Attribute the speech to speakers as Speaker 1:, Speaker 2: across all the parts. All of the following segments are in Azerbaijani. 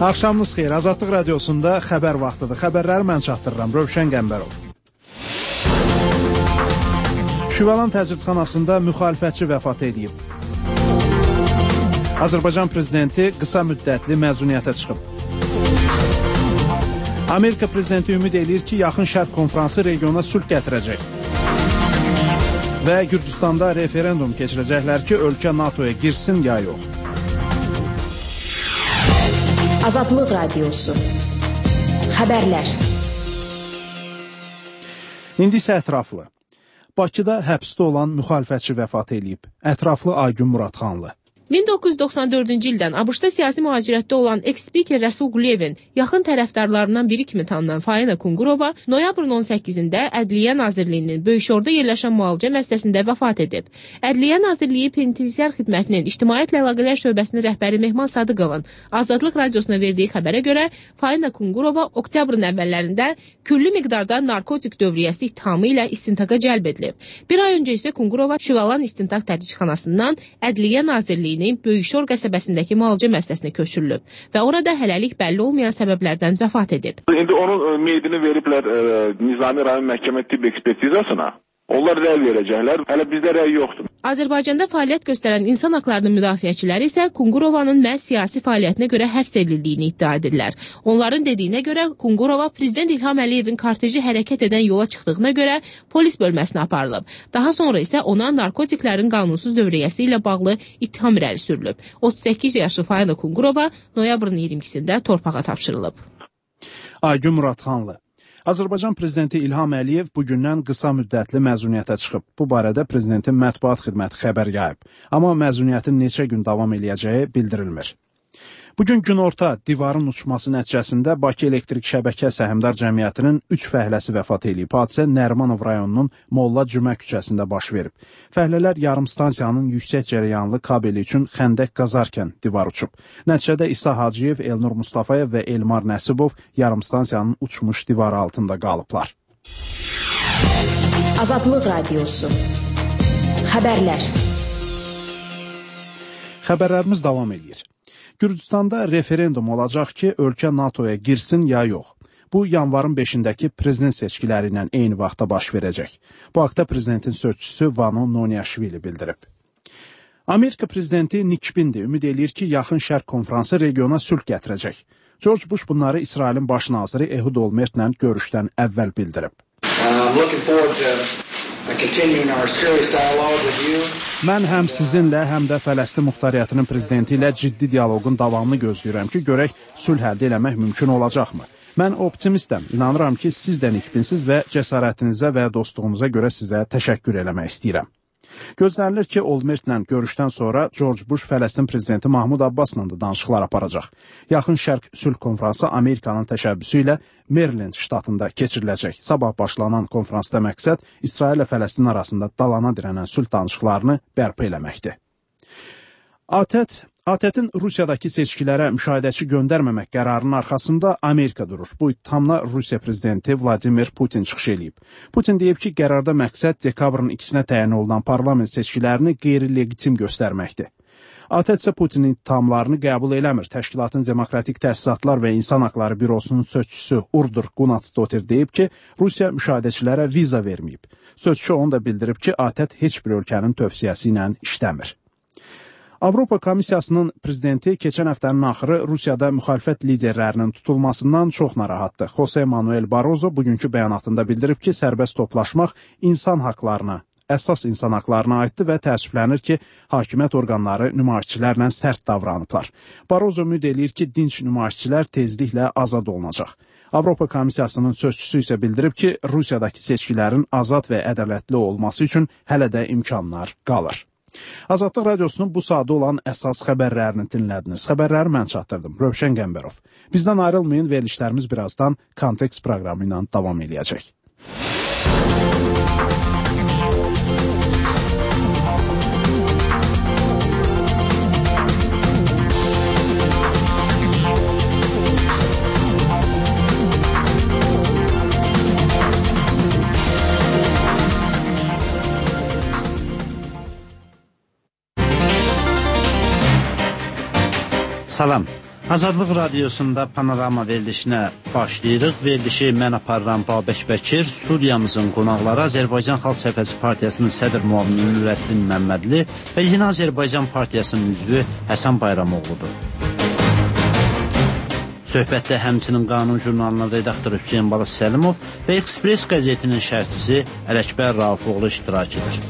Speaker 1: Axşamınız xeyir. Azadlıq radiosunda xəbər vaxtıdır. Xəbərləri mən çatdırıram. Rövşən Qəmbərov. Şüvəlan təcridxanasında müxalifətçi vəfat edib. Azərbaycan prezidenti qısa müddətli məzuniyyətə çıxıb. Amerika prezidenti ümid eləyir ki, Yaxın Şərq konfransı regiona sülh gətirəcək. Və Gürcüstanda referendum keçirəcəklər ki, ölkə NATO-ya girsin ya yox.
Speaker 2: Azadlıq Radiosu. Xəbərlər.
Speaker 1: İndi isə ətraflı. Bakıda həbsdə olan müxalifətçi vəfat edib. Ətraflı Aygün Muradxanlı.
Speaker 3: 1994-cü ildən ABŞ-da siyasi mühacirətdə olan eks-spiker Rəsul Quliyevin yaxın tərəfdarlarından biri kimi tanınan Faina Kungurova noyabrın 18-də Ədliyyə Nazirliyinin Böyükşorda yerləşən müalicə müəssisəsində vəfat edib. Ədliyyə Nazirliyi Penitensiar Xidmətinin İctimaiyyətlə Əlaqələr şöbəsinin rəhbəri Mehman Sadıqovun Azadlıq radiosuna verdiyi xəbərə görə Faina Kungurova oktyabrın əvvəllərində külli miqdarda narkotik dövriyyəsi ittihamı ilə istintaqa cəlb edilib. Bir ay öncə isə Kungurova Şüvəlan İstintaq Tədqiqatxanasından Ədliyyə Nazirliyinin Böyükşor qəsəbəsindəki müalicə müəssisəsinə köçürülüb və orada hələlik bəlli olmayan səbəblərdən vəfat edib.
Speaker 4: İndi onun meyidini veriblər Nizami rayon məhkəmə tibb ekspertizasına. Onlar rəy verəcəklər. Hələ bizdə rəy yoxdur.
Speaker 3: Azərbaycanda fəaliyyət göstərən insan haqlarının müdafiəçiləri isə Kungurovanın məhz siyasi fəaliyyətinə görə həbs edildiyini iddia edirlər. Onların dediyinə görə Kungurova Prezident İlham Əliyevin korteji hərəkət edən yola çıxdığına görə polis bölməsinə aparılıb. Daha sonra isə ona narkotiklərin qanunsuz dövriyyəsi ilə bağlı ittiham irəli sürülüb. 38 yaşlı Faina Kungurova noyabrın 22-sində torpağa tapşırılıb.
Speaker 1: Aygün Muradxanlı. Azərbaycan prezidenti İlham Əliyev bugündən qısa müddətli məzuniyyətə çıxıb. Bu barədə prezidentin mətbuat xidməti xəbər yayıb. Amma məzuniyyətin neçə gün davam eləyəcəyi bildirilmir. Bugün günorta divarın uçması nəticəsində Bakı Elektrik Şəbəkə Səhmdar Cəmiyyətinin 3 fəhləsi vəfat edib. Hadisə Nərimanov rayonunun Molla Cümə küçəsində baş verib. Fəhlələr yarım stansiyanın yüksək cərəyanlı kabeli üçün xəndək qazarkən divar uçub. Nəticədə İsa Hacıyev, Elnur Mustafayev və Elmar Nəsibov yarım stansiyanın uçmuş divarı altında qalıblar.
Speaker 2: Azadlıq Radiosu. Xəbərlər.
Speaker 1: Xəbərlərimiz davam edir. Gürcüstanda referendum olacaq ki, ölkə NATO-ya girsin ya yox. Bu, yanvarın 5-dəki prezident seçkiləri ilə eyni vaxtda baş verəcək. Bu haqda prezidentin sözçüsü Vano Noniaşvili bildirib. Amerika prezidenti Nik Bindi ümid eləyir ki, Yaxın Şərq konfransı regiona sülh gətirəcək. George Bush bunları İsrailin baş naziri Ehud Olmertlə görüşdən əvvəl bildirib. Mən həm sizinlə, həm də Fələstin Muxtariyyətinin prezidenti ilə ciddi dialoqun davamını gözləyirəm ki, görək sülh əldə eləmək mümkün olacaqmı? Mən optimistəm, inanıram ki, siz də nikbinsiz və cəsarətinizə və dostluğunuza görə sizə təşəkkür eləmək istəyirəm. Gözlənilir ki, Olmertlə görüşdən sonra George Bush Fələstin prezidenti Mahmud Abbasla da danışıqlar aparacaq. Yaxın Şərq sülh konfransı Amerikanın təşəbbüsü ilə Maryland ştatında keçiriləcək. Sabah başlanan konfransda məqsəd İsrail və Fələstin arasında dalana dirənən sülh danışıqlarını bərpa eləməkdir. ATƏT-in Rusiyadakı seçkilərə müşahidəçi göndərməmək qərarının arxasında Amerika durur. Bu ittihamla Rusiya prezidenti Vladimir Putin çıxış eləyib. Putin deyib ki, qərarda məqsəd dekabrın 2-sinə təyin olunan parlament seçkilərini qeyri-legitim göstərməkdir. ATƏT isə Putinin ittihamlarını qəbul eləmir. Təşkilatın Demokratik Təsisatlar və İnsan Haqları Bürosunun sözçüsü Urdur Gunatsdotir deyib ki, Rusiya müşahidəçilərə viza verməyib. Sözçü onu da bildirib ki, ATƏT heç bir ölkənin tövsiyəsi ilə işləmir. Avropa Komissiyasının prezidenti keçən həftənin axırı Rusiyada müxalifət liderlərinin tutulmasından çox narahatdır. Jose Manuel Barroso bugünkü bəyanatında bildirib ki, sərbəst toplaşmaq əsas insan haqlarına aiddir və təəssüflənir ki, hakimiyyət orqanları nümayişçilərlə sərt davranıblar. Barroso ümid eləyir ki, dinc nümayişçilər tezliklə azad olunacaq. Avropa Komissiyasının sözçüsü isə bildirib ki, Rusiyadakı seçkilərin azad və ədalətli olması üçün hələ də imkanlar qalır. Azadlıq radiosunun bu saatda olan əsas xəbərlərini dinlədiniz. Xəbərləri mən çatdırdım. Rövşən Qəmbərov. Bizdən ayrılmayın, verilişlərimiz birazdan Kontekst proqramı ilə davam edəcək.
Speaker 5: Salam, Azadlıq Radiosunda Panorama verilişinə başlayırıq. Verilişi mən aparıram Babək Bəkir. Studiyamızın qonaqları Azərbaycan Xalq Cəbhəsi Partiyasının sədr müavini Nurəddin Məmmədli və Yeni Azərbaycan Partiyasının üzvü Həsən Bayramoğludur. Söhbətdə həmçinin Qanun jurnalının redaktoru Hüseyin Balaz Səlimov və Express qəzetinin şərhçisi Ələkbər Raufoğlu iştirak edir.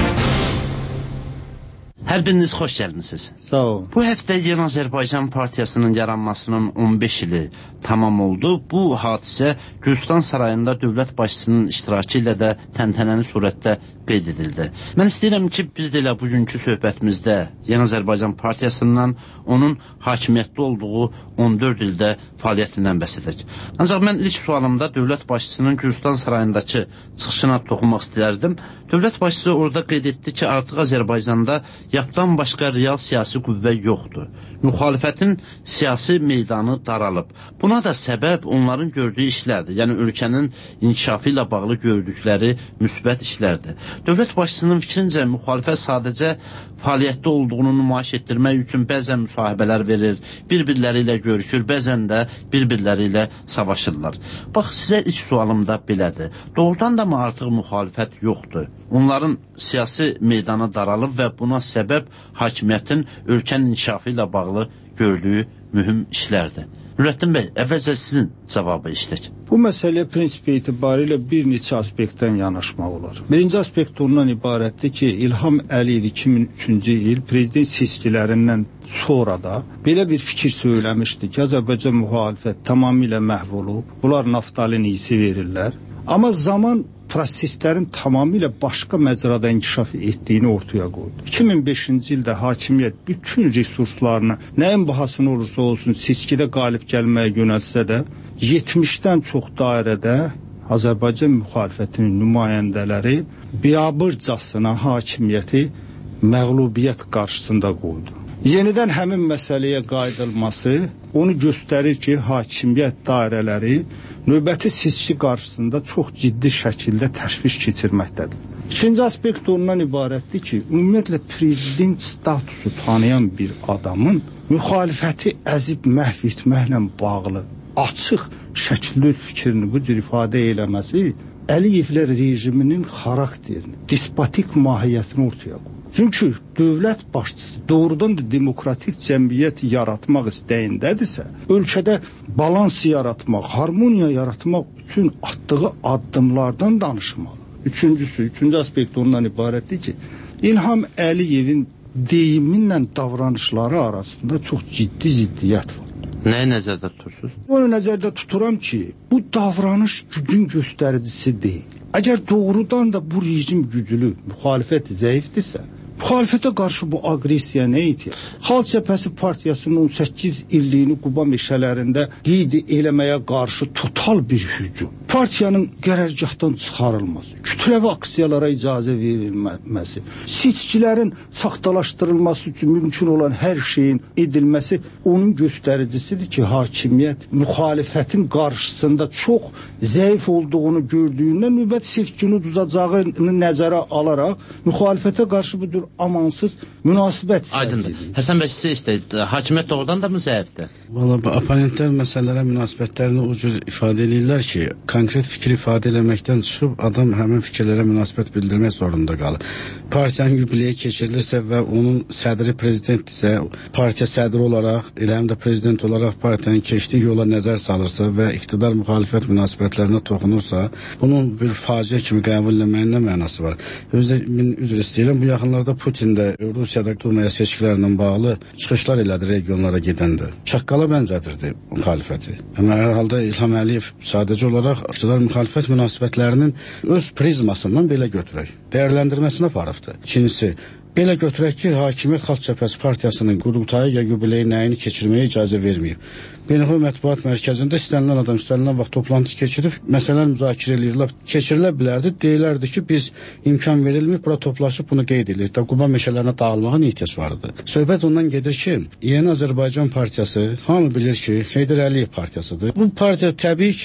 Speaker 5: Hər biriniz xoş gəlmisiniz.
Speaker 1: Sağ olun.
Speaker 5: Bu həftə Yeni Azərbaycan Partiyasının yaranmasının 15 ili tamam oldu. Bu hadisə Gülstan Sarayında dövlət başçısının iştirakı ilə də təntənəli surətdə qeyd edildi. Mən istəyirəm ki, biz də elə bugünkü söhbətimizdə Yeni Azərbaycan Partiyasından onun hakimiyyətdə olduğu 14 ildə fəaliyyətindən bəhs edək. Ancaq mən ilk sualımda dövlət başçısının Gülstan Sarayındakı çıxışına toxunmaq istəyərdim. Dövlət başçısı orada qeyd etdi ki, artıq Azərbaycanda yapdan başqa real siyasi qüvvə yoxdur. Müxalifətin siyasi meydanı daralıb. Buna da səbəb onların gördüyü işlərdir. Yəni ölkənin inkişafı ilə bağlı gördükləri müsbət işlərdir. Dövlət başçısının fikrincə müxalifət sadəcə fəaliyyətdə olduğunu nümayiş etdirmək üçün bəzən müsahibələr verir, bir-birləri ilə görüşür, bəzən də bir-birləri ilə savaşırlar. Bax, sizə ilk sualım da belədir. Doğrudan da mı artıq müxalifət yoxdur? Onların siyasi meydanı daralıb və buna səbəb hakimiyyətin ölkənin inkişafı ilə bağlı gördüyü mühüm işlərdir. Nurəddin bəy, əvvəlcə sizin cavabı işlək.
Speaker 6: Bu məsələyə prinsipi etibarilə bir neçə aspektdən yanaşmaq olar. Birinci aspekt ondan ibarətdir ki, İlham Əliyev 2003-cü il prezident seçkilərindən sonra da belə bir fikir söyləmişdi ki, Azərbaycan müxalifət tamamilə məhv olub, bunlar naftalin iyisi verirlər. Amma zaman proseslərin tamamilə başqa məcrada inkişaf etdiyini ortaya qoydu. 2005-ci ildə hakimiyyət bütün resurslarını nəyin bahasına olursa olsun seçkidə qalib gəlməyə yönəlsə də 70-dən çox dairədə Azərbaycan müxalifətinin nümayəndələri biabırcasına hakimiyyəti məğlubiyyət qarşısında qoydu. Yenidən həmin məsələyə qayıdılması onu göstərir ki, hakimiyyət dairələri növbəti seçki qarşısında çox ciddi şəkildə təşviş keçirməkdədir. İkinci aspekt ondan ibarətdir ki, ümumiyyətlə prezident statusu tanıyan bir adamın müxalifəti əzib məhv etməklə bağlı açıq şəkildə öz fikrini bu cür ifadə eləməsi Əliyevlər rejiminin xarakterini, despotik mahiyyətini ortaya qoyur. Çünki dövlət başçısı doğrudan da demokratik cəmiyyət yaratmaq istəyindədirsə, ölkədə balans yaratmaq, harmoniya yaratmaq üçün atdığı addımlardan danışmalı. Üçüncü aspekt ondan ibarətdir ki, İlham Əliyevin deyiminlə davranışları arasında çox ciddi ziddiyyət var.
Speaker 5: Nəyi nəzərdə tutursunuz?
Speaker 6: Onu nəzərdə tuturam ki, bu davranış gücün göstəricisi deyil. Əgər doğrudan da bu rejim güclü, müxalifət zəifdirsə, müxalifətə qarşı bu aqressiya nə edir? Xalq Cəbhəsi Partiyasının 18 illiyini Quba meşələrində qeyd eləməyə qarşı total bir hücum. Partiyanın qərargahdan çıxarılması, kütləvi aksiyalara icazə verilməsi, seçkilərin saxtalaşdırılması üçün mümkün olan hər şeyin edilməsi onun göstəricisidir ki, hakimiyyət müxalifətin qarşısında çox zəif olduğunu gördüyündən növbəti seçkini uduzacağını nəzərə alaraq müxalifətə qarşı bu cür amansız münasibət
Speaker 5: Aydındır. Həsən bəy, sizə işte hakimiyyət doğrudan da mı zəifdir?
Speaker 7: Valla oponentlər məsələlərə münasibətlərini o cür ifadə edirlər ki, konkret fikir ifadə eləməkdən çıxıb adam həmin fikirlərə münasibət bildirmək zorunda qalır. Partiyanın yubileyi keçirilirsə və onun sədri prezidentdirsə, partiya sədri olaraq, elə həm də prezident olaraq partiyanın keçdiyi yola nəzər salırsa və iqtidar müxalifət münasibətlərinə toxunursa, bunun bir faciə kimi qəbul etməyin nə mənası var? Özdə mən üzr istəyirəm, bu yaxınlarda Putin də Rusiyada Dumaya seçkilərlə bağlı çıxışlar elədi regionlara gedəndə. Çaqqala bənzədirdi müxalifəti. Amma hər halda İlham Əliyev sadəcə olaraq iqtidar müxalifət münasibətlərinin öz prizmasından belə götürək, dəyərləndirməsinə aparıbdır. İkincisi, belə götürək ki, Hakimiyyət Xalq Cəbhəsi Partiyasının qurultayı ya yubileyi nəyini keçirməyə icazə verməyib. Beynəlxalq Mətbuat Mərkəzində istənilən adam istənilən vaxt toplantı keçirib, məsələlər müzakirə edirlər. Keçirilə bilərdi, deyilərdi ki, biz imkan verilməyib, bura toplaşıb bunu qeyd edirik. Quba meşələrinə dağılmağın ehtiyac vardı. Söhbət ondan gedir ki, Yeni Azərbaycan Partiyası hamı bilir ki, Heydər Əliyev partiyasıdır. Bu partiya təbii ki,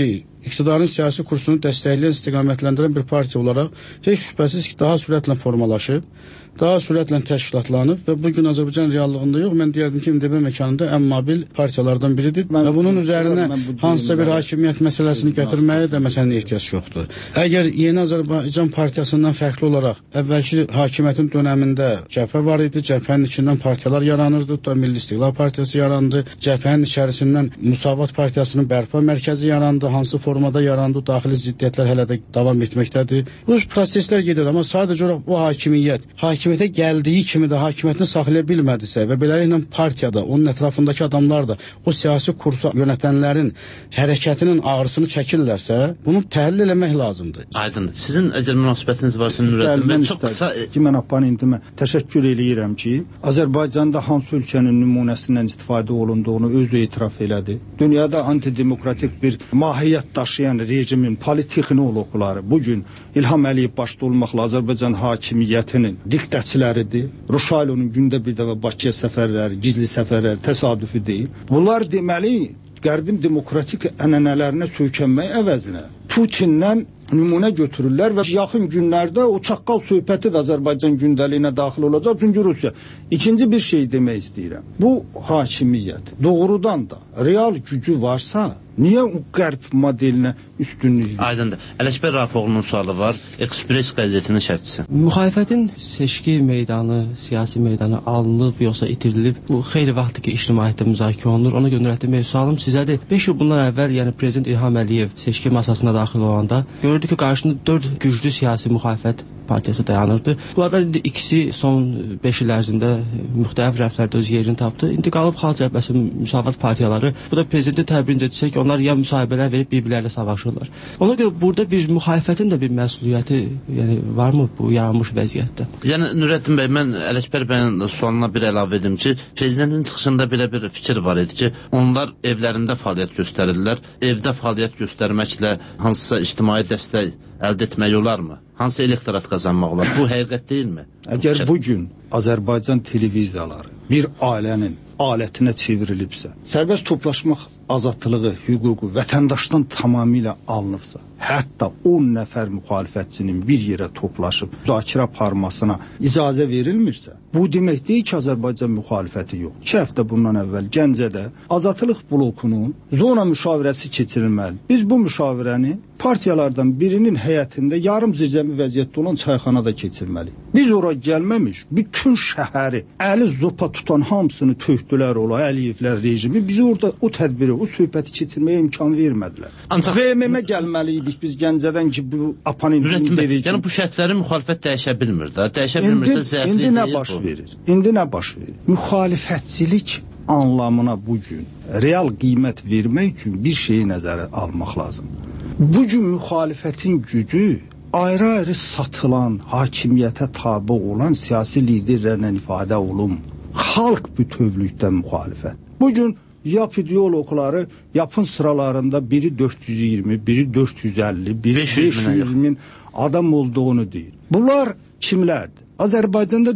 Speaker 7: iktidarın siyasi kursunu dəstəkləyən, istiqamətləndirən bir partiya olaraq heç şübhəsiz ki, daha sürətlə formalaşıb, daha sürətlə təşkilatlanıb və bugün Azərbaycan reallığında yox, mən deyərdim ki, MDB məkanında ən mobil partiyalardan biridir və bunun üzərinə hansısa bir hakimiyyət məsələsini gətirməyə də məsələnin ehtiyac yoxdur. Əgər Yeni Azərbaycan Partiyasından fərqli olaraq əvvəlki hakimiyyətin dönəmində cəbhə var idi, cəbhənin içindən partiyalar yaranırdı, da Milli İstiqlal Partiyası yarandı, cəbhənin içərisindən Müsavat Partiyasının bərpa mərkəzi yarandı, hansı formada yarandı, daxili ziddiyyətlər hələ də davam etməkdədir. Bu proseslər gedir, amma sadəcə olaraq bu hakimiyyətə gəldiyi kimi də hakimiyyətini saxlaya bilmədisə və beləliklə partiyada, onun ətrafındakı adamlar da o siyasi kursu yönətənlərin hərəkətinin ağrısını çəkirlərsə, bunu təhlil eləmək lazımdır.
Speaker 5: Aydındır. Sizin əgər münasibətiniz varsa Nurəddin bəy, çox qısa
Speaker 6: ki, mən oponentimə təşəkkür eləyirəm ki, Azərbaycanda hansı ölkənin nümunəsindən istifadə olunduğunu özü etiraf elədi. Dünyada antidemokratik bir mahiyyət daşıyan rejimin politexnoloqları bugün İlham Əliyev başda olmaqla Azərbaycan hakimiyyətinin diktəçiləridir. Ruşaylonun gündə bir dəfə Bakıya səfərləri, gizli səfərləri təsadüfi deyil. Bunlar deməli Qərbin demokratik ənənələrinə söykənmək əvəzinə Putinlə nümunə götürürlər və yaxın günlərdə o çaqqal söhbəti də Azərbaycan gündəliyinə daxil olacaq. Çünki Rusiya. İkinci bir şey demək istəyirəm. Bu hakimiyyət doğrudan da real gücü varsa, niyə o qərb modelinə üstünlük verir?
Speaker 5: Aydındır. Ələkbər Rafoğlu'nun sualı var. Ekspres qəzetinin şərhçisi.
Speaker 8: Müxalifətin seçki meydanı, siyasi meydanı alınıb yoxsa itirilib? Bu xeyli vaxtdır ki, ictimaiyyətdə müzakirə olunur. Ona görə Nurəddin bəy, sualım sizədir. 5 il bundan əvvəl, yəni Prezident İlham Əliyev seçki masasına daxil olanda görürdü ki, qarşısında 4 güclü siyasi müxalifət partiyası dayanırdı. Bunlardan ikisi son 5 il ərzində müxtəlif rəflərdə öz yerini tapdı. İndi qalıb Xalq Cəbhəsi, Müsavat partiyaları. Bu da prezidentin təbirincə desək, onlar ya müsahibələr verib bir-birlərlə savaşırlar. Ona görə burada bir müxalifətin də bir məsuliyyəti varmı bu yaranmış vəziyyətdə?
Speaker 5: Yəni Nurəddin bəy, mən Ələkbər bəyin sualına bir əlavə edim ki, prezidentin çıxışında belə bir fikir var idi ki, onlar evlərində fəaliyyət göstərirlər. Evdə fəaliyyət göstərməklə hansısa ictimai dəstək əldə etmək olarmı? Hansı elektorat qazanmaq olar? Bu həqiqət deyilmi?
Speaker 6: Əgər bugün Azərbaycan televiziyaları bir ailənin alətinə çevrilibsə, sərbəst toplaşmaq azadlığı, hüququ vətəndaşdan tamamilə alınıbsa, hətta 10 nəfər müxalifətçinin bir yerə toplaşıb müzakirə aparmasına icazə verilmirsə, bu demək deyil ki, Azərbaycan müxalifəti yox. 2 həftə bundan əvvəl Gəncədə Azadlıq blokunun zona müşavirəsi keçirilməli. Biz bu müşavirəni partiyalardan birinin həyətində yarım zircəmi vəziyyətdə olan çayxanada keçirməliyik. Biz ora gəlməmiş, bütün şəhəri əli zopa tutan hamısını tökdülər ola, Əliyevlər rejimi. Biz orada o tədbiri, o söhbəti keçirməyə imkan vermədilər.
Speaker 5: Ancaq
Speaker 6: VMM gəlməliydik biz Gəncədən ki, bu oponentin dediyi kimi.
Speaker 5: Yəni bu şərtləri müxalifət dəyişə bilmir də. Dəyişə bilmirsə zəiflik deyil bu.
Speaker 6: İndi nə baş verir? İndi nə baş verir? Müxalifətçilik anlamına bugün real qiymət vermək üçün bir şeyi nəzərə almaq lazımdır. Bugün müxalifətin gücü ayrı-ayrı satılan, hakimiyyətə tabe olan siyasi liderlərlə ifadə olunmur. Xalq bütövlükdə müxalifət. Bugün yap ideologları yapın sıralarında biri 420, biri 450, biri 500 min adam olduğunu deyir. Bunlar kimlərdir? Azərbaycanda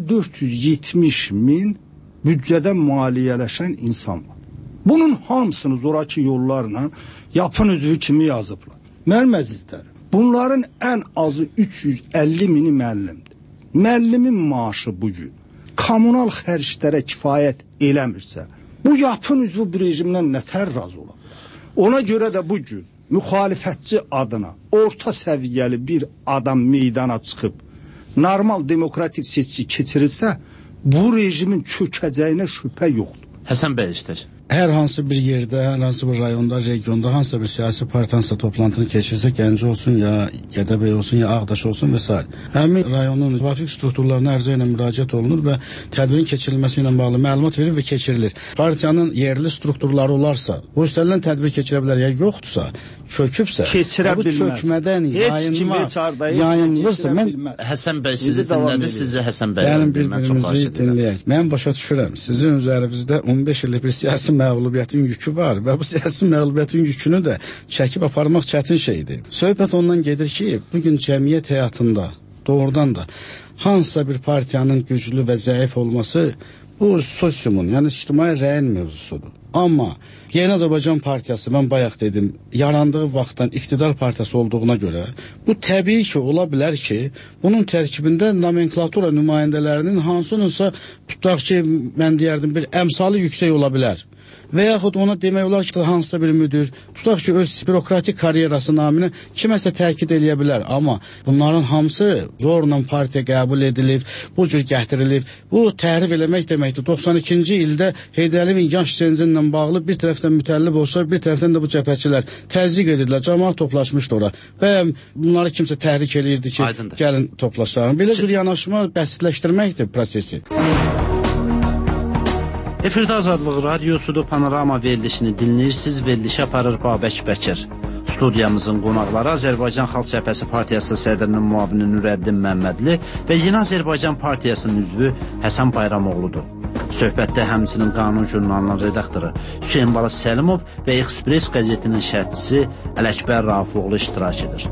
Speaker 6: 470 min büdcədən maliyyələşən insan var. Bunun hamısını zoraki yollarla yapın üzvü kimi yazıblar. Mənim əzizlərim, bunların ən azı 350 mini müəllimdir. Müəllimin maaşı bugün kommunal xərclərə kifayət eləmirsə, bu yapın üzvü bu rejimdən nətər razı ola? Ona görə də bugün müxalifətçi adına orta səviyyəli bir adam meydana çıxıb normal demokratik seçki keçirilsə, bu rejimin çökəcəyinə şübhə yoxdur.
Speaker 5: Həsən bəy istər.
Speaker 7: Hər hansı bir yerdə, hər hansı bir rayonda, regionda hansısa bir siyasi partiyansa toplantını keçirsə, Gəncə olsun, ya Gədəbəy olsun, ya Ağdaş olsun və s. Həmin rayonun müvafiq strukturlarına ərizə ilə müraciət olunur və tədbirin keçirilməsi ilə bağlı məlumat verir və keçirilir. Partiyanın yerli strukturları olarsa, bu üstəlindən tədbir keçirə bilər, ya yoxdursa, çökübsə, bu çökmədən yayınılırsa, mən
Speaker 5: Həsən bəy sizi dinlədi, sizi Həsən bəy
Speaker 7: bir-birimizi dinləyək. Mən başa düşürəm, sizin üzərinizdə 15 illik bir siyasi məğlubiyyətin yükü var və bu siyasi məğlubiyyətin yükünü də çəkib aparmaq çətin şeydir. Söhbət ondan gedir ki, bugün cəmiyyət həyatında doğrudan da hansısa bir partiyanın güclü və zəif olması Bu sosiumun, yəni ictimai rəyin mövzusudur. Amma Yeni Azərbaycan Partiyası, mən bayaq dedim, yarandığı vaxtdan iqtidar partiyası olduğuna görə bu təbii ki, ola bilər ki, bunun tərkibində nomenklatura nümayəndələrinin hansınınsa, tutaq ki, mən deyərdim, bir əmsalı yüksək ola bilər. Və yaxud ona demək olar ki, hansısa bir müdür, tutaq ki, öz bürokratik karyerası naminə kiməsə təkid eləyə bilər. Amma bunların hamısı zorla partiya qəbul edilib, bu cür gətirilib. Bu təhrif eləmək deməkdir. 92-ci ildə Heydər Əliyevin yaş senzinlə bağlı bir tərəfdən mütəllib olsa, bir tərəfdən də bu cəbhəçilər təzyiq edirlər. Cəmaət toplaşmışdı ora. Və bunları kimsə təhrik eləyirdi ki,
Speaker 5: Aydındır.
Speaker 7: Gəlin toplaşaq. Belə cür yanaşma bəsitləşdirməkdir prosesi.
Speaker 5: Efirdə Azadlıq Radiosudur, Panorama verilişini dinləyirsiniz, verilişi aparır Babək Bəkir. Studiyamızın qonaqları Azərbaycan Xalq Cəbhəsi Partiyası sədrinin müavini Nurəddin Məmmədli və Yeni Azərbaycan Partiyasının üzvü Həsən Bayramoğludur. Söhbətdə həmçinin Qanun jurnalının redaktoru Hüseyin Bala Səlimov və Express qəzetinin şərhçisi Ələkbər Rafiqoğlu iştirak edir.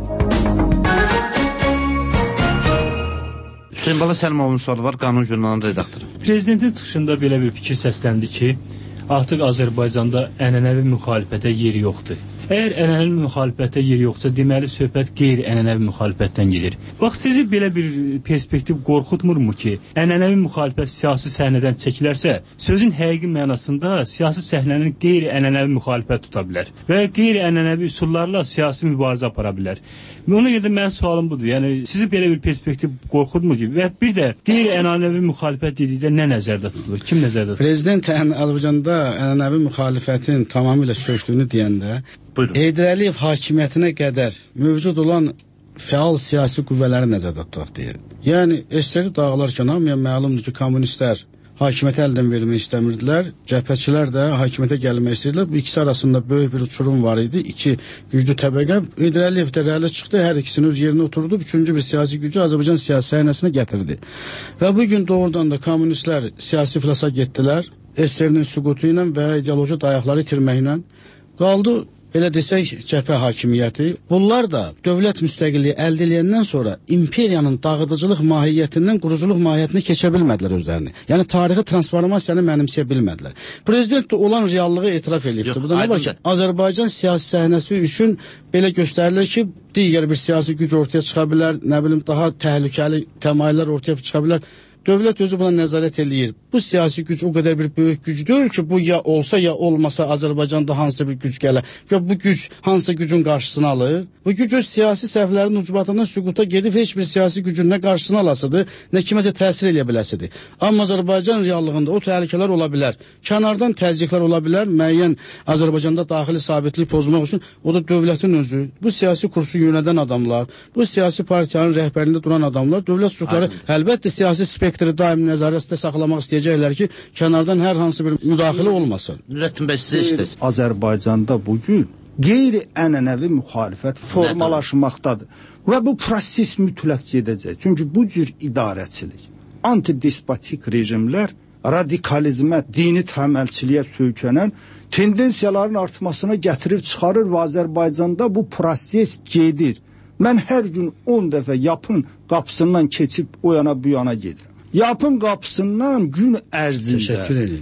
Speaker 5: Hüseyin Bala Səlimovun sualı var, Qanun jurnalının redaktoru.
Speaker 9: Prezidentin çıxışında belə bir fikir səsləndi ki, artıq Azərbaycanda ənənəvi müxalifətə yeri yoxdur. Əgər ənənəvi müxalifətə yeri yoxsa, deməli söhbət qeyri-ənənəvi müxalifətdən gedir. Bax, sizi belə bir perspektiv qorxutmurmu ki, ənənəvi müxalifət siyasi səhnədən çəkilərsə, sözün həqiqi mənasında siyasi səhnənin qeyri-ənənəvi müxalifət tuta bilər və qeyri-ənənəvi üsullarla siyasi mübarizə apara bilər. Ona görə də mənim sualım budur. Yəni, sizi belə bir perspektiv qorxutmur ki, və bir də qeyri-ənənəvi müxalifət dedikdə nə nəzərdə tutulur? Kim nəzərdə tutulur?
Speaker 7: Prezident Azərbaycanda ənənəvi müxalifətin tamamilə çökdüyünü deyəndə, Heydər Əliyev hakimiyyətinə qədər mövcud olan fəal siyasi qüvvələri nəzərdə tutaq deyir. Yəni, SSR dağılarkən hamıya məlumdur ki, kommunistlər hakimiyyəti əldən vermək istəmirdilər, cəbhəçilər də hakimiyyətə gəlmək istəyirdilər. Bu ikisi arasında böyük bir uçurum var idi, iki güclü təbəqə. Heydər Əliyev də rələ çıxdı, hər ikisini öz yerinə oturdu, üçüncü bir siyasi gücü Azərbaycan siyasi səhnəsinə gətirdi. Və bugün doğrudan da kommunistlər siyasi iflasa getdilər, SSR-nin süqutu ilə və ideoloji dayaqları itirməklə qaldı. Elə desək, cəbhə hakimiyyəti. Bunlar da dövlət müstəqilliyi əldə edəndən sonra imperiyanın dağıdıcılıq mahiyyətindən quruculuq mahiyyətinə keçə bilmədilər özlərini. Yəni, tarixi transformasiyanı mənimsəyə bilmədilər. Prezident də olan reallığı etiraf edibdir. Bu da nə var ki, Azərbaycan siyasi səhnəsi üçün belə göstərilir ki, digər bir siyasi güc ortaya çıxa bilər, nə bilim, daha təhlükəli təmayüllər ortaya çıxa bilər. Dövlət özü buna nəzarət eləyir. Bu siyasi güc o qədər bir böyük güc deyil ki, bu ya olsa ya olmasa Azərbaycanda hansı bir güc gələr. Bu güc hansı gücün qarşısını alır? Bu güc öz siyasi səhvlərin ucbatından süquta gedib heç bir siyasi gücün nə qarşısını alasıdır, nə kiməsə təsir eləyə biləsidir. Amma Azərbaycan reallığında o təhlükələr ola bilər. Kənardan təzyiqlər ola bilər, müəyyən Azərbaycanda daxili sabitlik pozmaq üçün o da dövlətin özü, bu siyasi kursu yönədən adamlar, bu siyasi partiyanın rəhbərliyində duran adamlar, dövlət strukturları əlbəttə siyasi spektri daim nəzarətdə saxlamaq istəyəcəklər ki, kənardan hər hansı bir müdaxilə olmasın.
Speaker 5: Nurəddin bəy, sizə işlət.
Speaker 6: Azərbaycanda bugün qeyri-ənənəvi müxalifət formalaşmaqdadır və bu proses mütləq gedəcək. Çünki bu cür idarəçilik, antidespotik rejimlər radikalizmə, dini təməlçiliyə söykənən tendensiyaların artmasına gətirib çıxarır və Azərbaycanda bu proses gedir. Mən hər gün 10 dəfə yapın qapısından keçib o yana bu yana gedirəm. Yapın qapısından gün ərzində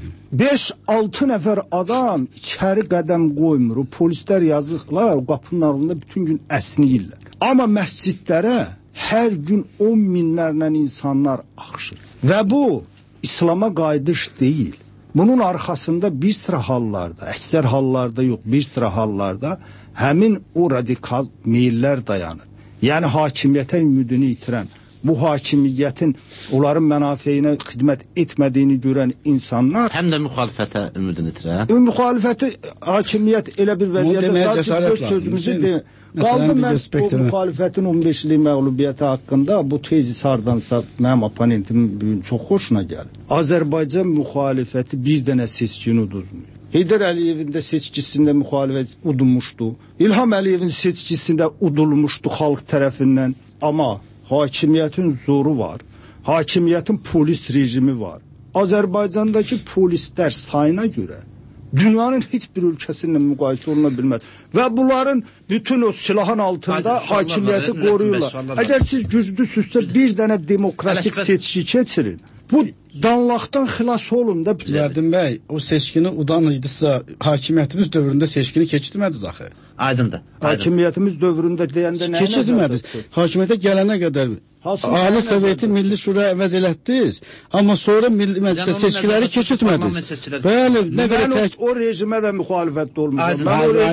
Speaker 6: 5-6 nəfər adam içəri qədəm qoymur. O polislər yazıqlar, o qapının ağzında bütün gün əsniyirlər. Amma məscidlərə hər gün 10 minlərlə insanlar axışır. Və bu İslama qayıdış deyil. Bunun arxasında bir sıra hallarda, əksər hallarda yox, bir sıra hallarda həmin o radikal meyllər dayanır. Yəni hakimiyyətə ümidini itirən, bu hakimiyyətin onların mənafeyinə xidmət etmədiyini görən insanlar...
Speaker 5: Həm də müxalifətə ümidini itirən.
Speaker 6: Müxalifəti hakimiyyət elə bir vəziyyətə sadəcə öz sözümüzü deyil. Qaldı mən o müxalifətin 15 illik məğlubiyyəti haqqında bu tezis hardansa mənim oponentimin çox xoşuna gəlir. Azərbaycan müxalifəti bir dənə seçkini uduzmuyor. Heydər Əliyevin də seçkisində müxalifət udulmuşdu. İlham Əliyevin seçkisində udulmuşdu xalq tərəfindən. Amma hakimiyyətin zoru var. Hakimiyyətin polis rejimi var. Azərbaycandakı polislər sayına görə dünyanın heç bir ölkəsindən müqayisə oluna bilməz. Və bunların bütün o silahın altında hakimiyyəti qoruyurlar. Əgər siz güclüsünüzsə bir dənə demokratik seçki keçirin. Bu danlaqdan xilas olun da bilədir.
Speaker 7: Verdim bəy, o seçkini udan idisə, hakimiyyətimiz dövründə seçkini keçirmədiniz axı.
Speaker 5: Aydındır.
Speaker 6: Hakimiyyətimiz dövründə deyəndə nə?
Speaker 7: Keçirmədiniz. Hakimiyyətə gələnə qədər Ali Soveti Milli Şura əvəz elətdiniz, amma sonra Milli Məclisə seçkiləri keçirtmədiniz. Bəli, nə qədər
Speaker 6: o rejimə də müxalifətdə olmuşam.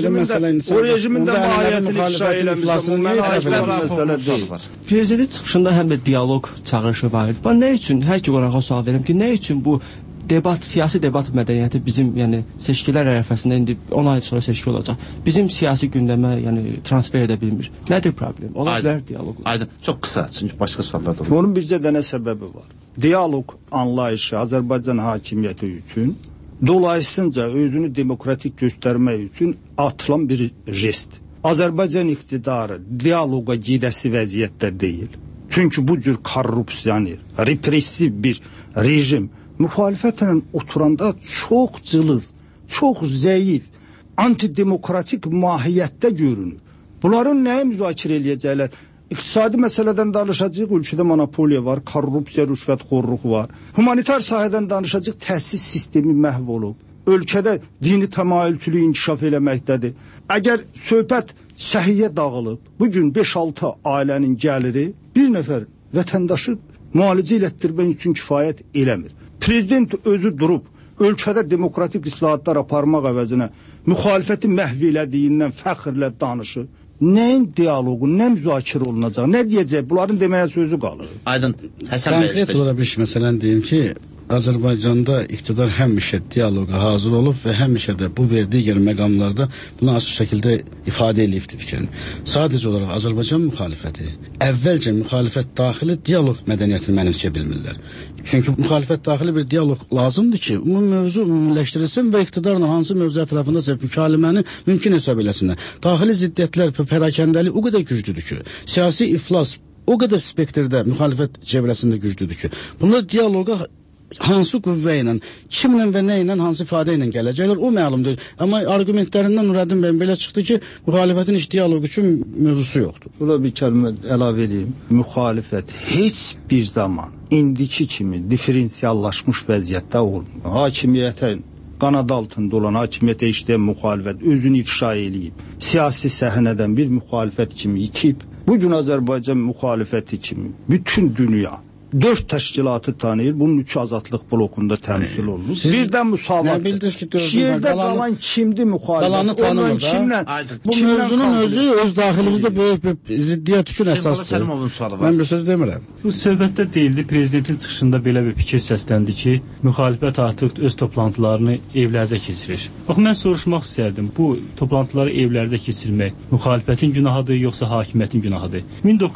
Speaker 6: Mən o rejimin də mahiyyətini ifşa eləmişəm. Mən məsələ deyil.
Speaker 8: Prezident çıxışında həm də dialoq çağırışı var idi. Nə üçün, hər ki qonağa sual verirəm ki, nə üçün bu debat, siyasi debat mədəniyyəti bizim, yəni seçkilər ərəfəsində indi 10 ay sonra seçki olacaq. Bizim siyasi gündəmə, yəni transfer edə bilmir. Nədir problem? Ola bilər dialoq.
Speaker 5: Aydın, çox qısa, çünki başqa suallar da var.
Speaker 6: Onun bircə dənə səbəbi var. Dialoq anlayışı Azərbaycan hakimiyyəti üçün dolayısınca özünü demokratik göstərmək üçün atılan bir jest. Azərbaycan iqtidarı dialoqa gedəsi vəziyyətdə deyil. Çünki bu cür korrupsioner, repressiv bir rejim müxalifətlə oturanda çox cılız, çox zəif, antidemokratik mahiyyətdə görünür. Bunların nəyi müzakirə eləyəcəklər? İqtisadi məsələdən danışacaq, ölkədə monopoliya var, korrupsiya, rüşvətxorluq var. Humanitar sahədən danışacaq, təhsil sistemi məhv olub. Ölkədə dini təmayülçülük inkişaf eləməkdədir. Əgər söhbət səhiyyə dağılıb, bugün 5-6 ailənin gəliri bir nəfər vətəndaşı müalicə elətdirmək üçün kifayət eləmir. Prezident özü durub, ölkədə demokratik islahatlar aparmaq əvəzinə müxalifəti məhv elədiyindən fəxrlə danışır. Nəyin dialoqu, nə müzakirə olunacaq, nə deyəcək? Bunların deməyə sözü qalır.
Speaker 5: Aydın, Həsən bəy.
Speaker 7: Konkret olaraq bir məsələn deyim ki, Azərbaycanda iqtidar həmişə dialoqa hazır olub və həmişə də bu verdiyi yer məqamlarda bunu açıq şəkildə ifadə edibdir fikrini. Sadəcə olaraq Azərbaycan müxalifəti əvvəlcə müxalifət daxili dialoq mədəniyyətini mənimsəyə bilmirlər. Çünki müxalifət daxili bir dialoq lazımdır ki, bu mövzu ümumiləşdirilsin və iqtidarla hansı mövzu ətrafında mükaliməni mümkün hesab eləsinlər. Daxili ziddiyyətlər, pərakəndəlik o qədər güclüdür ki, siyasi iflas o qədər spektrdə müxalifət çevrəsində güclüdür ki, bunlar dialoqa hansı qüvvə ilə, kimlə və nə ilə, hansı ifadə ilə gələcəklər, o məlumdur. Amma argumentlərindən Nurəddin bəy belə çıxdı ki, müxalifətin heç dialoq üçün mövzusu yoxdur.
Speaker 6: Burada bir kəlmə əlavə edeyim. Müxalifət heç bir zaman indiki kimi diferensiallaşmış vəziyyətdə olmur. Hakimiyyətə qanad altında olan, hakimiyyətə işləyən müxalifət özünü ifşa eləyib, siyasi səhnədən bir müxalifət kimi itib. Bugün Azərbaycan müxalifəti kimi bütün dünya 4 təşkilatı tanıyır. Bunun 3 azadlıq blokunda təmsil olunur. Birdən müsavat. Şiirdə qalan kimdir müxalifət?
Speaker 7: Qalanı tanımır da. Bu mövzunun özü öz daxilimizdə böyük bir ziddiyyət üçün əsasdır. Mən bir söz demirəm.
Speaker 9: Bu söhbətdə deyildi, prezidentin çıxışında belə bir fikir səsləndi ki, müxalifət artıq öz toplantılarını evlərdə keçirir. Bax, mən soruşmaq istərdim, bu toplantıları evlərdə keçirmək müxalifətin günahıdır, yoxsa hakimiyyətin günahıdır?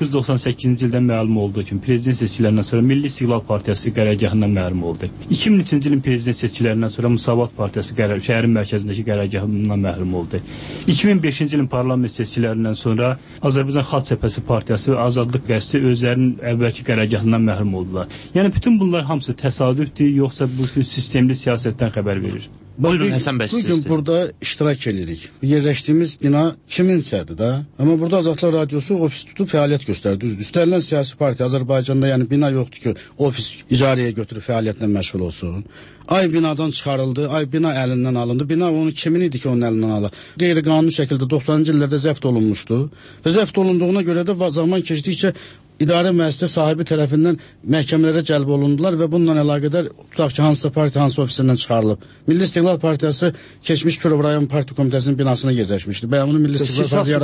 Speaker 9: 1998-ci ildə məlum oldu ki, prezident seçkilərindən sonra Milli İstiqlal Partiyası qərargahından məlum oldu. 2003-cü ilin prezident seçkilərindən sonra Müsavat Partiyası şəhərin mərkəzindəki qərargahından məlum oldu. 2005-ci ilin parlament seçkilərindən sonra Azərbaycan Xalq Cəbhəsi Partiyası və Azadlıq Qəsdi özlərinin əvvəlki qərargahından məlum oldular. Yəni bütün bunlar hamısı təsadüfdür, yoxsa bütün sistemli siyasətdən xəbər verir?
Speaker 5: Buyurun Həsən bəy,
Speaker 7: bugün burada iştirak edirik. Yerləşdiyimiz bina kiminsədir də. Amma burada Azadlıq Radiosu ofis tutub fəaliyyət göstərdi. İstənilən siyasi partiya Azərbaycanda, yəni bina yoxdur ki, ofis icarəyə götürüb fəaliyyətlə məşğul olsun. Ay binadan çıxarıldı, ay bina əlindən alındı. Bina onun kimin idi ki, onun əlindən alır? Qeyri-qanuni şəkildə 90-cı illərdə zəbt olunmuşdu. Və zəbt olunduğuna görə də zaman keçdikcə idarə müəssisə sahibi tərəfindən məhkəmələrə cəlb olundular və bununla əlaqədar tutaq ki, hansısa partiya hansı ofisindən çıxarılıb. Milli İstiqlal Partiyası keçmiş Kürov rayon partiya komitəsinin binasına yerləşmişdi. Bəyəmunu Milli İstiqlal Partiyası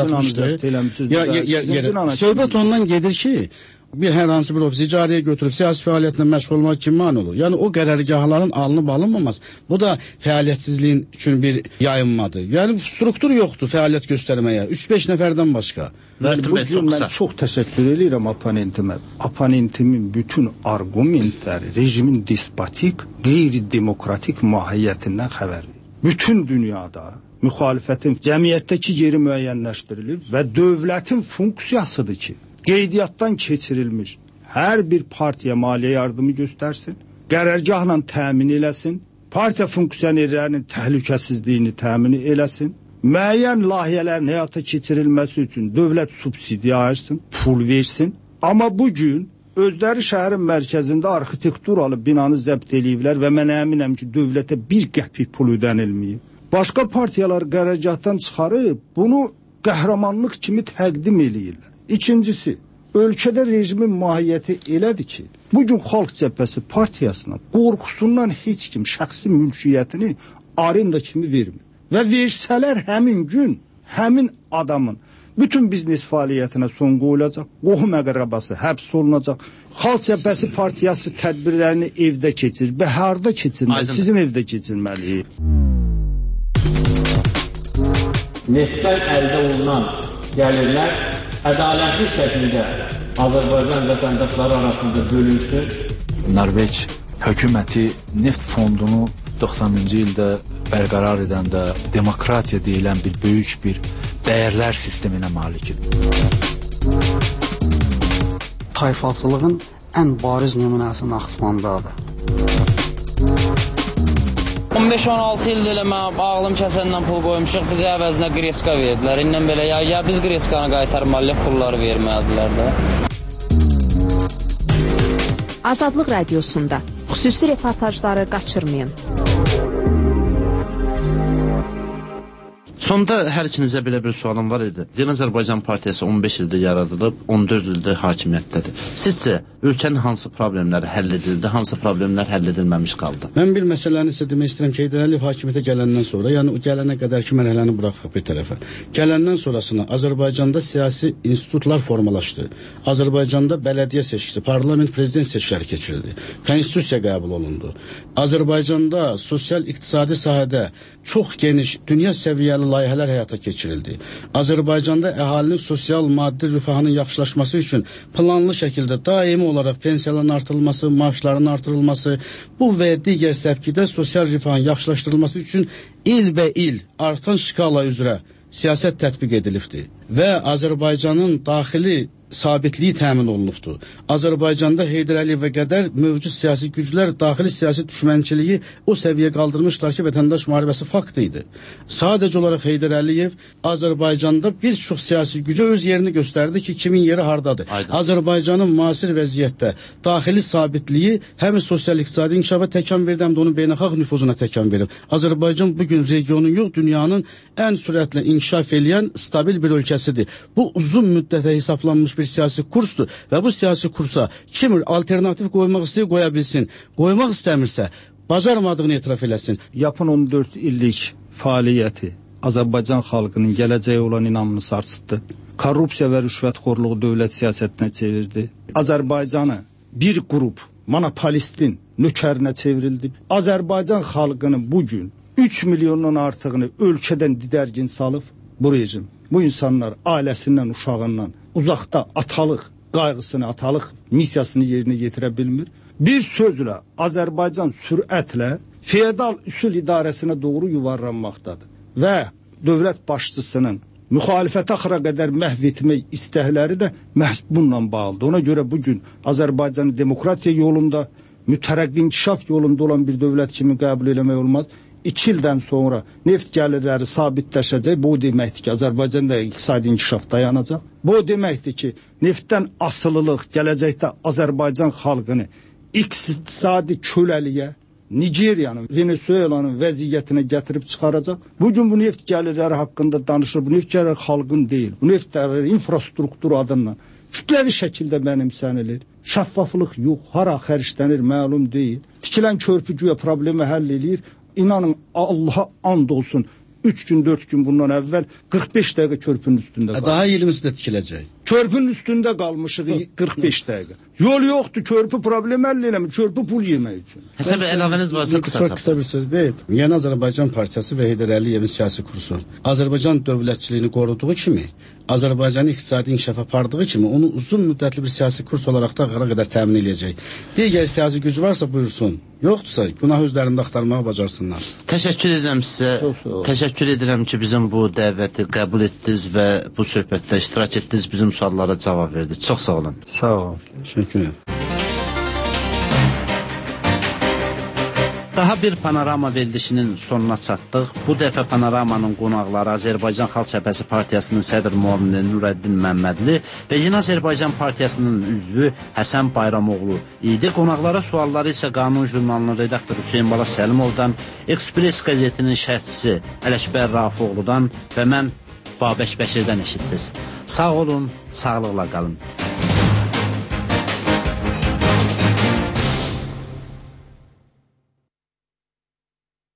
Speaker 7: yaratmışdı. Söhbət ondan gedir ki, bir hər hansı bir ofis icarəyə götürüb siyasi fəaliyyətlə məşğul olmaq kim mane olur? Yəni o qərargahların alınıb alınmaması, bu da fəaliyyətsizliyin üçün bir yayınmadır. Yəni struktur yoxdur fəaliyyət göstərməyə, 3-5 nəfərdən başqa.
Speaker 6: Bugün mən çox təşəkkür edirəm oponentimə. Oponentimin bütün argumentləri rejimin despotik, qeyri-demokratik mahiyyətindən xəbər verir. Bütün dünyada müxalifətin cəmiyyətdəki yeri müəyyənləşdirilir və dövlətin funksiyasıdır ki, qeydiyyatdan keçirilmiş hər bir partiya maliyyə yardımı göstərsin, qərargahla təmin eləsin, partiya funksionerlərinin təhlükəsizliyini təmin eləsin, müəyyən layihələrin həyata keçirilməsi üçün dövlət subsidiya ayırsın, pul versin. Amma bugün özləri şəhərin mərkəzində arxitekturalı binanı zəbt eləyiblər və mən əminəm ki, dövlətə bir qəpik pul ödənilməyib. Başqa partiyalar qərargahdan çıxarıb bunu qəhrəmanlıq kimi təqdim eləyirlər. İkincisi, ölkədə rejimin mahiyyəti elədir ki, bugün Xalq Cəbhəsi partiyasına qorxusundan heç kim şəxsi mülkiyyətini arenda kimi vermir. Və versələr həmin gün, həmin adamın bütün biznes fəaliyyətinə son qoyulacaq, qohum əqrəbası həbs olunacaq. Xalq Cəbhəsi partiyası tədbirlərini evdə keçir. Bəharda keçirməli, sizin evdə keçirməli.
Speaker 10: Neftdən əldə olunan gəlirlər ədalətli şəkildə Azərbaycan vətəndaşları arasında bölünsün.
Speaker 11: Norveç hökuməti neft fondunu 90-cı ildə bərqərar edəndə demokratiya deyilən bir böyük bir dəyərlər sisteminə malikdir.
Speaker 12: Tayfalçılığın ən bariz nümunəsi Naxçıvandadır.
Speaker 13: 15-16 ildir elə mən ağlım kəsəndən pul qoymuşuq, bizə əvəzinə greska verdilər. İndən belə ya biz greskanı qaytarmalıyıq, pulları vermədilər də.
Speaker 2: Azadlıq Radiosunda xüsusi reportajları qaçırmayın.
Speaker 5: Sonda hər ikinizə belə bir sualım var idi. Yeni Azərbaycan Partiyası 15 ildir yaradılıb, 14 ildir hakimiyyətdədir. Sizcə ölkənin hansı problemləri həll edildi, hansı problemlər həll edilməmiş qaldı?
Speaker 7: Mən bir məsələni sizə demək istəyirəm ki, Heydər Əliyev hakimiyyətə gələndən sonra, yəni o gələnə qədərki mərhələni buraxaq bir tərəfə. Gələndən sonrasına Azərbaycanda siyasi institutlar formalaşdı. Azərbaycanda bələdiyyə seçkisi, parlament, prezident seçkiləri keçirildi. Konstitusiya qəbul olundu. Azərbaycanda sosial-iqtisadi sahədə çox geniş, dünya səviyyəli layihələr həyata keçirildi. Azərbaycanda əhalinin sosial-maddi rifahının yaxşılaşması üçün planlı şəkildə daimi olaraq pensiyaların artırılması, maaşların artırılması, bu və digər səbkidə sosial rifahın yaxşılaşdırılması üçün il artan skala üzrə siyasət tətbiq edilibdir və Azərbaycanın daxili sabitliyi təmin olunubdur. Azərbaycanda Heydər Əliyevə qədər mövcud siyasi güclər daxili siyasi düşmənçiliyi o səviyyə qaldırmışlar ki, vətəndaş müharibəsi fakt idi. Sadəcə olaraq Heydər Əliyev Azərbaycanda bir çox siyasi gücə öz yerini göstərdi ki, kimin yeri hardadır. Azərbaycanın müasir vəziyyətdə daxili sabitliyi həm sosial-iqtisadi inkişafa təkan verdi, həm də onun beynəlxalq nüfuzuna təkan verib. Azərbaycan bugün regionun yox, dünyanın ən sürətlə inkişaf edən stabil bir ölkəsidir. Bu uzun müddətə hesablanmış bir siyasi kursdur və bu siyasi kursa kim alternativ qoymaq istəyir, qoya bilsin. Qoymaq istəmirsə, bacarmadığını etiraf eləsin.
Speaker 6: Yapın 14 illik fəaliyyəti Azərbaycan xalqının gələcəyə olan inamını sarsıtdı. Korrupsiya və rüşvətxorluğu dövlət siyasətinə çevirdi. Azərbaycanı bir qrup monopolistin nökərinə çevrildi. Azərbaycan xalqının bugün 3 milyondan artığını ölkədən didərgin salıb bu rejim. Bu insanlar ailəsindən, uşağından uzaqda atalıq qayğısını, atalıq missiyasını yerinə yetirə bilmir. Bir sözlə Azərbaycan sürətlə feodal üsul idarəsinə doğru yuvarlanmaqdadır və dövlət başçısının müxalifətə axıra qədər məhv etmək istəkləri də məhz bununla bağlıdır. Ona görə bugün Azərbaycanı demokratiya yolunda, mütərəqqi inkişaf yolunda olan bir dövlət kimi qəbul eləmək olmaz. 2 ildən sonra neft gəlirləri sabitləşəcək. Bu deməkdir ki, Azərbaycanda iqtisadi inkişaf dayanacaq. Bu deməkdir ki, neftdən asılılıq gələcəkdə Azərbaycan xalqını iqtisadi köləliyə, Nigeriyanın, Venezuelanın vəziyyətinə gətirib çıxaracaq. Bugün bu neft gəlirləri haqqında danışır. Bu neft gəlirləri xalqın deyil. Bu neft gəlirləri infrastruktur adından kütləvi şəkildə mənimsənilir. Şəffaflıq yox, hara xərclənir məlum deyil. Tikilən körpü güya problemi həll eləyir. İnanın Allaha and olsun 3 gün 4 gün bundan əvvəl 45 dəqiqə körpünün üstündə qalmışıq.
Speaker 7: Daha 20'si də tikiləcək.
Speaker 6: Körpünün üstündə qalmışıq 45 dəqiqə. Yol yoxdur, körpü problem həll eləmir, körpü pul yemək üçün.
Speaker 5: Həsən bəy, əlavəniz varsa
Speaker 7: qısa bir söz deyib. Yeni Azərbaycan Partiyası və Heydər Əliyevin siyasi kursu Azərbaycan dövlətçiliyini qoruduğu kimi, Azərbaycanın iqtisadi inkişaf apardığı kimi onu uzun müddətli bir siyasi kurs olaraq da qara qədər təmin edəcək. Digər siyasi güc varsa buyursun. Yoxdursa günah özlərində axtarmağı bacarsınlar.
Speaker 5: Təşəkkür edirəm sizə. Təşəkkür edirəm ki, bizim bu dəvəti qəbul etdiniz və bu söhbətdə iştirak etdiniz, bizim suallara cavab verdiniz. Çox sağ olun.
Speaker 6: Sağ olun.
Speaker 7: Teşekkür ederim.
Speaker 5: Daha bir panorama verilişinin sonuna çatdıq. Bu dəfə panoramanın qonaqları Azərbaycan Xalq Cəbhəsi Partiyasının sədr müavini Nurəddin Məmmədli və Yeni Azərbaycan Partiyasının üzvü Həsən Bayramoğlu idi. Qonaqlara sualları isə Qanun jurnalının redaktoru Hüseyin Bala Səlimovdan, Express qəzetinin şərhçisi Ələkbər Rafiqoğludan və mən Babək Bəşirdən eşitdiniz. Sağ olun, sağlıqla qalın.